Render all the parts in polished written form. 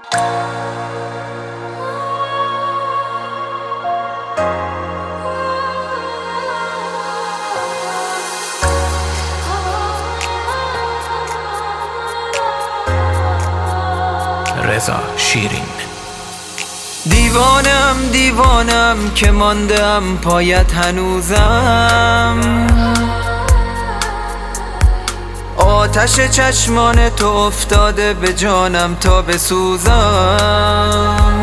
رضا شیرین. دیوانم که ماندم پایت هنوزم، آتش چشمان تو افتاده به جانم تا بسوزم.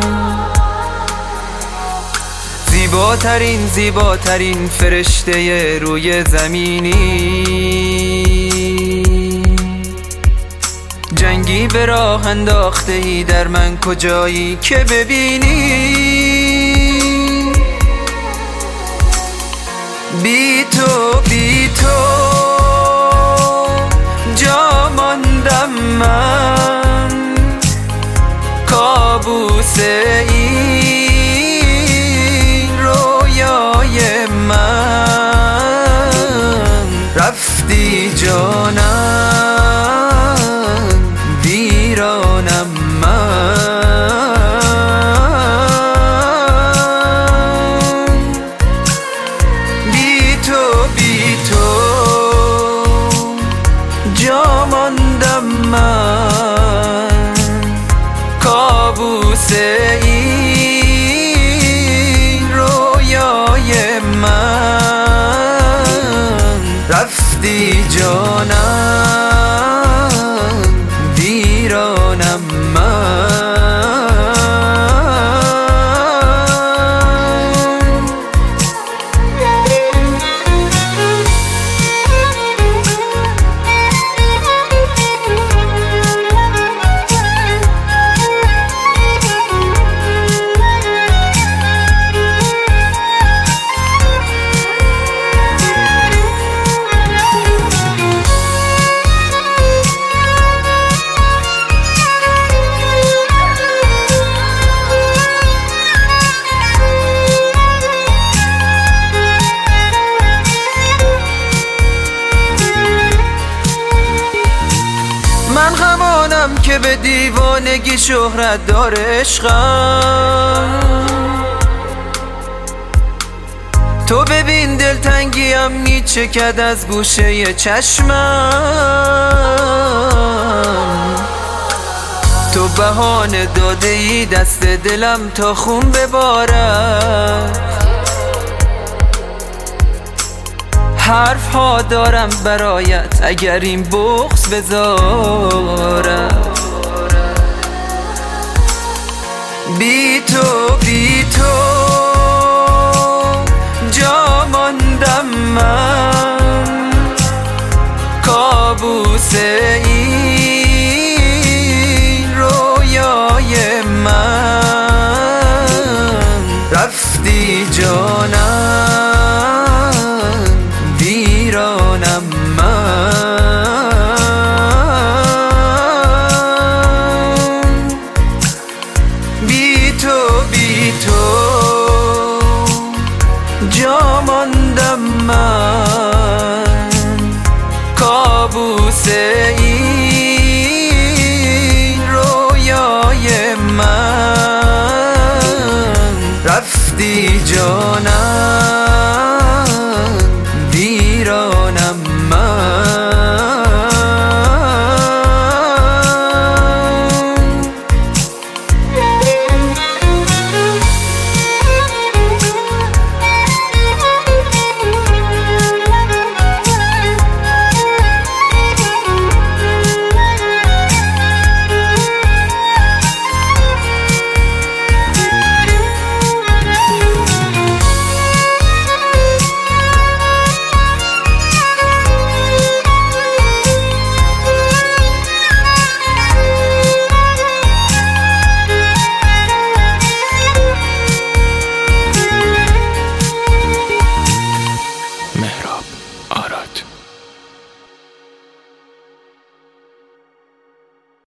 زیباترین فرشته روی زمینی، جنگی به راه انداخته ای در من کجایی که ببینی. بی تو جا ماندم من، کابوس این رویای من. رفتی جانم ویرانم من. بی تو جا ماندم من، کابوس این رویای من. رفتی جانم ویرانم من. من همانم که به دیوانگی شهرت داره عشقم. تو ببین دلتنگیم میچکد از گوشه چشمم. تو بهانه داده ای دست دلم تا خون ببارد. حرف ها دارم برایت اگر این بغض بذارم.